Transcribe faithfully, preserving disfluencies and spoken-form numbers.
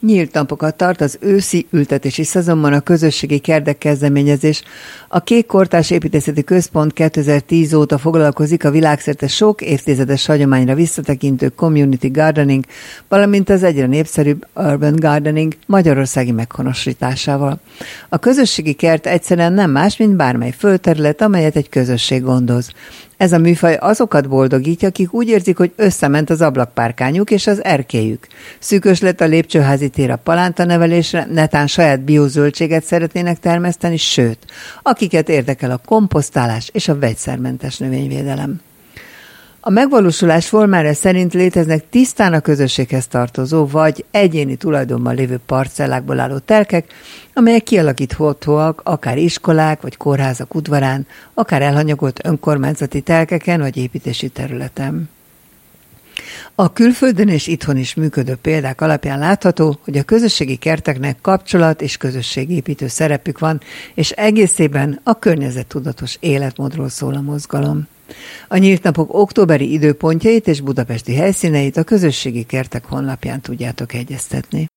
Nyílt napokat tart az őszi ültetési szezonban a közösségi kertek kezdeményezés. A Kék Kortárs Építészeti Központ kétezer-tíz óta foglalkozik a világszerte sok évtizedes hagyományra visszatekintő community gardening, valamint az egyre népszerűbb urban gardening magyarországi meghonosításával. A közösségi kert egyszerűen nem más, mint bármely földterület, amelyet egy közösség gondoz. Ez a műfaj azokat boldogítja, akik úgy érzik, hogy összement az ablakpárkányuk és az erkélyük. Szűkös lett a lépcsőházi tér a palántanevelésre, netán saját biozöldséget szeretnének termeszteni, sőt, akiket érdekel a komposztálás és a vegyszermentes növényvédelem. A megvalósulás formája szerint léteznek tisztán a közösséghez tartozó vagy egyéni tulajdonban lévő parcellákból álló telkek, amelyek kialakíthatóak akár iskolák vagy kórházak udvarán, akár elhanyagolt önkormányzati telkeken vagy építési területen. A külföldön és itthon is működő példák alapján látható, hogy a közösségi kerteknek kapcsolat és közösségépítő szerepük van, és egészében a környezettudatos életmódról szól a mozgalom. A nyílt napok októberi időpontjait és budapesti helyszíneit a közösségi kertek honlapján tudjátok egyeztetni.